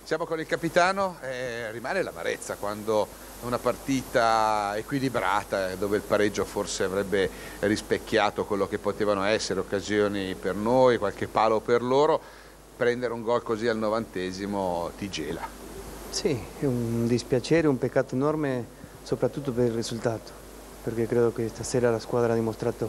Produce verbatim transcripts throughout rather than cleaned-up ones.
Siamo con il capitano e rimane l'amarezza quando una partita equilibrata, dove il pareggio forse avrebbe rispecchiato quello che potevano essere occasioni per noi, qualche palo per loro, prendere un gol così al novantesimo ti gela. Sì, è un dispiacere, un peccato enorme, soprattutto per il risultato, perché credo che stasera la squadra ha dimostrato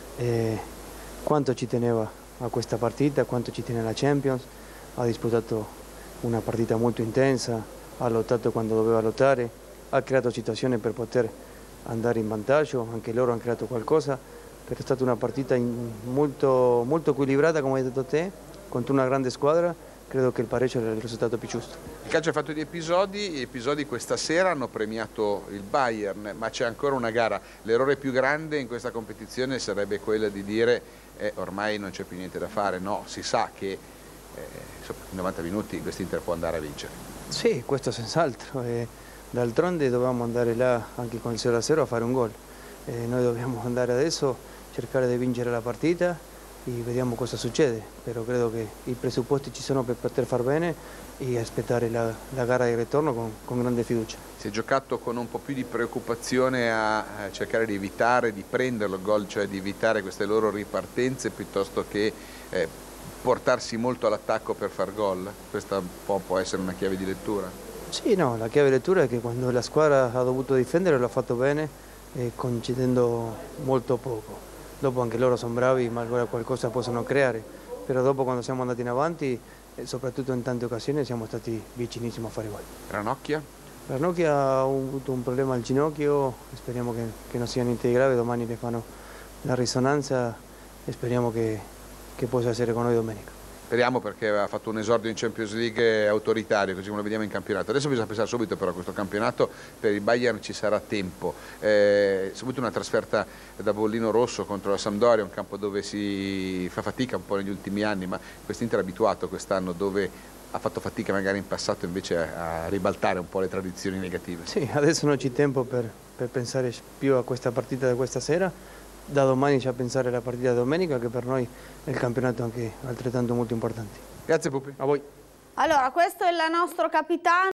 eh, quanto ci teneva a questa partita, quanto ci tiene la Champions, ha disputato una partita molto intensa, ha lottato quando doveva lottare, ha creato situazioni per poter andare in vantaggio, anche loro hanno creato qualcosa, però è stata una partita in, molto, molto equilibrata, come hai detto te, contro una grande squadra. Credo che il pareggio era il risultato più giusto. Il calcio ha fatto di episodi, gli episodi questa sera hanno premiato il Bayern, ma c'è ancora una gara. L'errore più grande in questa competizione sarebbe quello di dire eh, ormai non c'è più niente da fare, no, si sa che eh, in novanta minuti quest'Inter può andare a vincere. Sì, questo senz'altro, eh, d'altronde dovevamo andare là anche con il zero a zero a fare un gol. Eh, noi dobbiamo andare adesso a cercare di vincere la partita e vediamo cosa succede, però credo che i presupposti ci sono per poter far bene e aspettare la, la gara di ritorno con, con grande fiducia. Si è giocato con un po' più di preoccupazione a, a cercare di evitare, di prenderlo il gol, cioè di evitare queste loro ripartenze piuttosto che eh, portarsi molto all'attacco per far gol. Questa può, può essere una chiave di lettura? Sì, no, la chiave di lettura è che quando la squadra ha dovuto difendere l'ha fatto bene, eh, concedendo molto poco. Dopo anche loro sono bravi, ma ancora qualcosa possono creare, però dopo quando siamo andati in avanti, e soprattutto in tante occasioni, siamo stati vicinissimi a fare gol. Ranocchia? Ranocchia ha avuto un problema al ginocchio, speriamo che, che non sia niente di grave, domani le fanno la risonanza e speriamo che, che possa essere con noi domenica. Speriamo, perché aveva fatto un esordio in Champions League autoritario, così come lo vediamo in campionato. Adesso bisogna pensare subito però a questo campionato, per il Bayern ci sarà tempo. Eh, subito una trasferta da bollino rosso contro la Sampdoria, un campo dove si fa fatica un po' negli ultimi anni, ma quest'Inter è abituato quest'anno, dove ha fatto fatica magari in passato invece a ribaltare un po' le tradizioni negative. Sì, adesso non c'è tempo per, per pensare più a questa partita di questa sera. Da domani già pensare alla partita di domenica, che per noi è il campionato anche altrettanto molto importante. Grazie Pupi. A voi. Allora, questo è il nostro capitano.